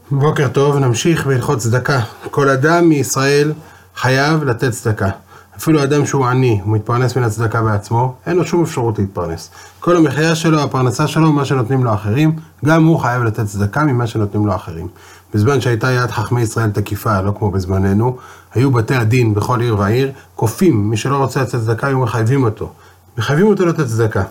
בוקר טוב, נמשיך בהלכות צדקה. כל אדם מישראל חייב לתת צדקה. אפילו אדם שהוא עני, הוא מתפרנס מן הצדקה בעצמו, אין לו שום אפשרות להתפרנס. כל המחיה שלו, הפרנסה שלו, מה שנותנים לו אחרים, גם הוא חייב לתת צדקה ממה שנותנים לו אחרים. בזמן שהייתה יד חכמי ישראל תקיפה, לא כמו בזמננו, היו בתי הדין בכל עיר ועיר, כופים, מי שלא רוצה לתת צדקה, היו מחייבים אותו. מחייבים אותו לתת צדקה.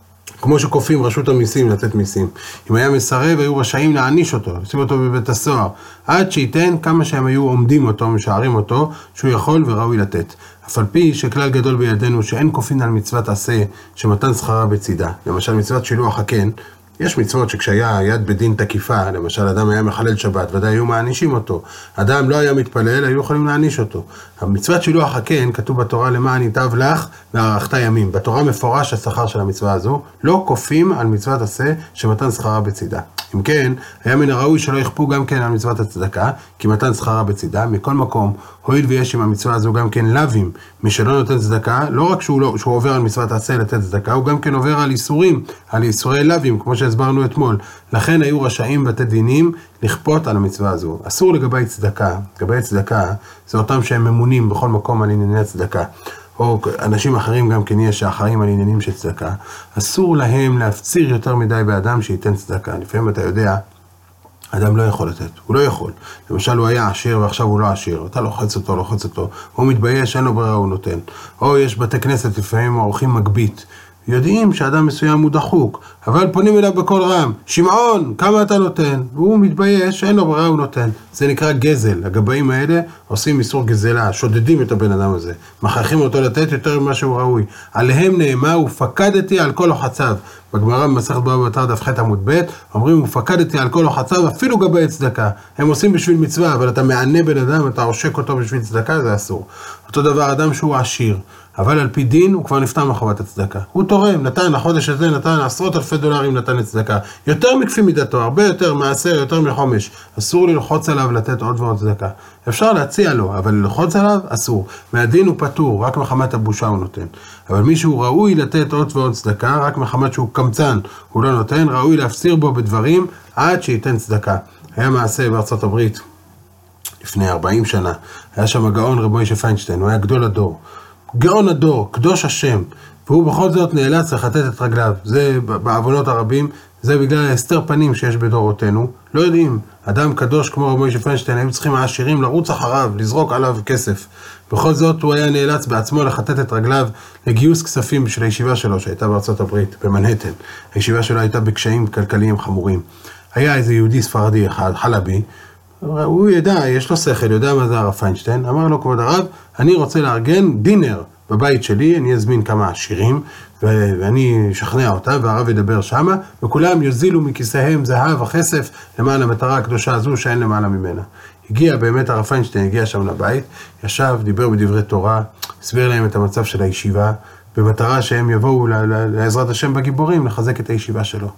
כמו שכופים רשות המיסים לתת מיסים. אם היה מסרב, היו רשאים להעניש אותו, לשים אותו בבית הסוהר, עד שייתן כמה שהם היו עומדים אותו, משערים אותו, שהוא יכול וראוי לתת. אף על פי שכלל גדול בידינו שאין כופין על מצוות עשה שמתן שכרה בצידה. למשל מצוות שילוח הקן, יש מצוות שכשהיה יד בדין תקיפה, למשל אדם היה מחלל שבת, ודאי היו מענישים אותו. אדם לא היה מתפלל, היו יכולים להעניש אותו. המצוות שילוח הקן כתוב בתורה למען ייטב לך וערכת ימים. בתורה מפורש השכר של המצווה הזו, לא כופים על מצוות עשה שמתן שכרה בצידה. אם כן, היה מן הראוי שלא יכפו גם כן על מצוות הצדקה, כי מתן שכרה בצידה. מכל מקום, הואיל ויש עם המצווה הזו גם כן לווים, מי שלא נותן צדקה, לא רק שהוא עובר על מצוות עשה לתת צדקה, הוא גם כן עובר על איסורים, על איסורי לווים, כמו שהסברנו אתמול. לכן היו רשאים בתי דינים לכפות על המצווה הזו. אסור לגבי צדקה. לגבי צדקה זה אותם שהם ממונים בכל מקום על ענייני צדקה. או אנשים אחרים גם כן יש שאחראים על עניינים של צדקה. אסור להם להפציר יותר מדי באדם שייתן צדקה. לפעמים אתה יודע, אדם לא יכול לתת, הוא לא יכול. למשל הוא היה עשיר ועכשיו הוא לא עשיר, אתה לוחץ אותו, הוא מתבייש, אין לו ברירה, הוא נותן. או יש בתי כנסת לפעמים עורכים מגבית, יודעים שאדם מסוים הוא דחוק, אבל פונים אליו בכל רם, שמעון, כמה אתה נותן? והוא מתבייש, אין לו ברירה, הוא נותן. זה נקרא גזל. הגבאים האלה עושים איסור גזלה, שודדים את הבן אדם הזה, מכריחים אותו לתת יותר ממה שהוא ראוי. עליהם נאמר, ופקדתי על כל לוחציו. בגמרא במסכת בבא בתרא דף ח' עמוד ב' אומרים, ופקדתי על כל לוחציו, אפילו גבי צדקה. הם עושים בשביל מצווה, אבל אתה מענה בן אדם, אתה עושק אותו בשביל צדקה, זה אסור. אותו דבר אדם שהוא עשיר, אבל על פי דין הוא כבר נפטר מחובת הצדקה. הוא תורם, נתן לחודש הזה, נתן $10,000 נתן לצדקה. יותר מכפי מידתו, הרבה יותר מעשר, יותר מחומש. אסור ללחוץ עליו לתת עוד ועוד צדקה. אפשר להציע לו, אבל ללחוץ עליו אסור. מהדין הוא פטור, רק מחמת הבושה הוא נותן. אבל מישהו ראוי לתת עוד ועוד צדקה, רק מחמת שהוא קמצן, הוא לא נותן, ראוי להפסיר בו בדברים עד שייתן צדקה. היה מעשה בארצות הברית לפני 40 שנה. היה שם הגאון רב מוישה פיינשטיין, הוא היה גדול הדור. גאון הדור, קדוש השם, והוא בכל זאת נאלץ לחטט את רגליו. זה בעוונות הרבים, זה בגלל ההסתר פנים שיש בדורותינו. לא יודעים, אדם קדוש כמו רב מוישה פיינשטיין, היו צריכים העשירים לרוץ אחריו, לזרוק עליו כסף. בכל זאת הוא היה נאלץ בעצמו לחטט את רגליו לגיוס כספים בשביל הישיבה שלו שהייתה בארצות הברית, במנהטן. הישיבה שלו הייתה בקשיים כלכליים חמורים. היה איזה יהודי ספרדי אחד, חלבי, הוא ידע, יש לו שכל, יודע מה זה הרב פיינשטיין, אמר לו, כבוד הרב, אני רוצה לארגן דינר בבית שלי, אני אזמין כמה עשירים, ואני אשכנע אותם, והרב ידבר שמה, וכולם יוזילו מכיסיהם זהב וכסף, למען המטרה הקדושה הזו שאין למעלה ממנה. הגיע באמת הרב פיינשטיין, הגיע שם לבית, ישב, דיבר בדברי תורה, הסביר להם את המצב של הישיבה, במטרה שהם יבואו לעזרת השם בגיבורים, לחזק את הישיבה שלו.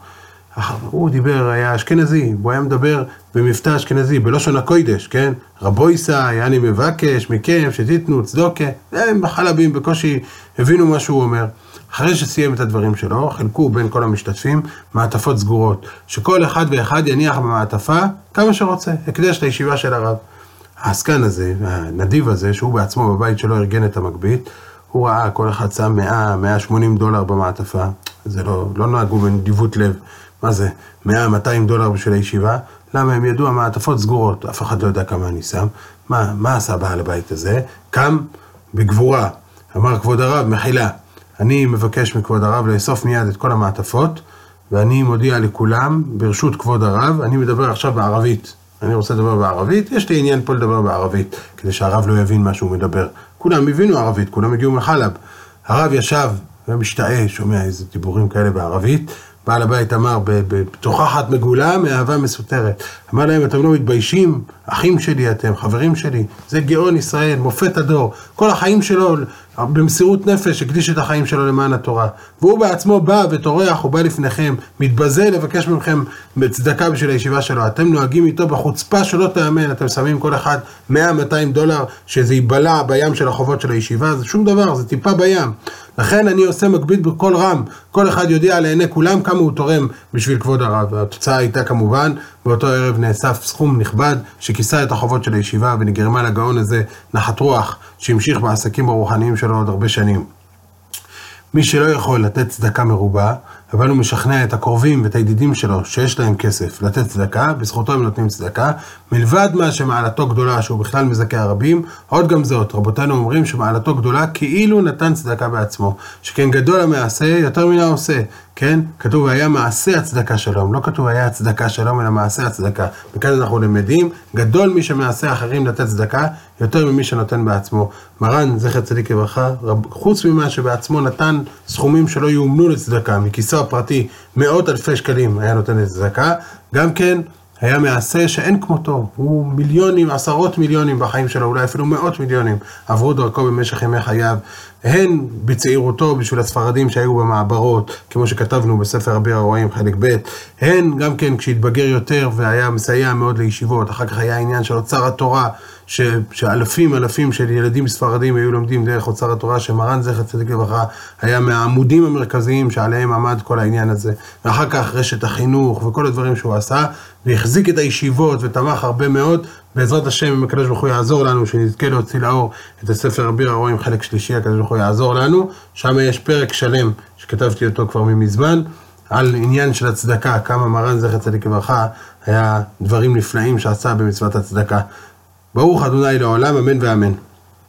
הוא דיבר, היה אשכנזי, הוא היה מדבר במבטא אשכנזי, בלושן הקודש, כן? רבויסאי, אני מבקש מכם שתיתנו צדוקה, הם החלבים בקושי הבינו מה שהוא אומר. אחרי שסיים את הדברים שלו, חילקו בין כל המשתתפים מעטפות סגורות, שכל אחד ואחד יניח במעטפה כמה שרוצה, הקדש לישיבה של הרב. העסקן הזה, הנדיב הזה, שהוא בעצמו בבית שלו ארגן את המגבית, הוא ראה כל אחד שם $100-180 במעטפה, זה לא נהגו בנדיבות לב. מה זה? $100-200 בשביל הישיבה? למה? הם ידעו, המעטפות סגורות, אף אחד לא יודע כמה אני שם. מה עשה בעל הבית הזה? קם בגבורה, אמר כבוד הרב, מחילה, אני מבקש מכבוד הרב לאסוף מיד את כל המעטפות, ואני מודיע לכולם, ברשות כבוד הרב, אני מדבר עכשיו בערבית. אני רוצה לדבר בערבית, יש לי עניין פה לדבר בערבית, כדי שהרב לא יבין מה שהוא מדבר. כולם הבינו ערבית, כולם הגיעו מחלב. הרב ישב ומשתאה, שומע איזה דיבורים כאלה בערבית, בעל הבית אמר, בתוכחת מגולה מאהבה מסותרת. אמר להם, אתם לא מתביישים? אחים שלי אתם, חברים שלי. זה גאון ישראל, מופת הדור. כל החיים שלו, במסירות נפש, הקדיש את החיים שלו למען התורה. והוא בעצמו בא וטורח, הוא בא לפניכם, מתבזה לבקש מכם צדקה בשביל הישיבה שלו. אתם נוהגים איתו בחוצפה שלא תאמן, אתם שמים כל אחד $100-200 שזה ייבלע בים של החובות של הישיבה, זה שום דבר, זה טיפה בים. לכן אני עושה מגבית בקול רם, כל אחד יודיע לעיני כולם כמה הוא תורם בשביל כבוד הרב. והתוצאה הייתה כמובן, באותו ערב נאסף סכום נכבד שכיסה את החובות של הישיבה ונגרמה לגאון הזה נחת רוח שהמשיך בעסקים הרוחניים שלו עוד הרבה שנים. מי שלא יכול לתת צדקה מרובה, אבל הוא משכנע את הקרובים ואת הידידים שלו שיש להם כסף לתת צדקה, בזכותו הם נותנים צדקה, מלבד מה שמעלתו גדולה שהוא בכלל מזכה הרבים, עוד גם זאת, רבותינו אומרים שמעלתו גדולה כאילו נתן צדקה בעצמו, שכן גדול המעשה יותר מן העושה, כן? כתוב היה מעשה הצדקה שלום, לא כתוב היה הצדקה שלום אלא מעשה הצדקה, וכאן אנחנו למדים, גדול מי שמעשה אחרים לתת צדקה, יותר ממי שנותן בעצמו. מרן זכר צדיק לברכה, חוץ ממה שבעצמו נתן סכומים שלא יאומנו לצדקה, מכיסו הפרטי מאות אלפי שקלים היה נותן לצדקה, גם כן היה מעשה שאין כמותו, הוא מיליונים, עשרות מיליונים בחיים שלו, אולי אפילו מאות מיליונים, עברו דרכו במשך ימי חייו, הן בצעירותו בשביל הספרדים שהיו במעברות, כמו שכתבנו בספר אביר הרועים חלק ב', הן גם כן כשהתבגר יותר והיה מסייע מאוד לישיבות, אחר כך היה העניין של אוצר התורה, שאלפים של ילדים ספרדים היו לומדים דרך אוצר התורה, שמרן זכר צדיק לברכה היה מהעמודים המרכזיים שעליהם עמד כל העניין הזה, ואחר כך רשת החינוך וכל הדברים שהוא עשה, והחזיק את הישיבות ותמך הרבה מאוד, בעזרת השם אם הקדוש ברוך הוא יעזור לנו, שנזכה להוציא לאור את הספר אביר הרועים חלק שלישי, הקדוש ברוך הוא יעזור לנו, שם יש פרק שלם שכתבתי אותו כבר ממזמן, על עניין של הצדקה, כמה מרן זכר צדיק לברכה היה דברים נפלאים שעשה במצוות הצדקה. ברוך ה' לעולם, אמן ואמן.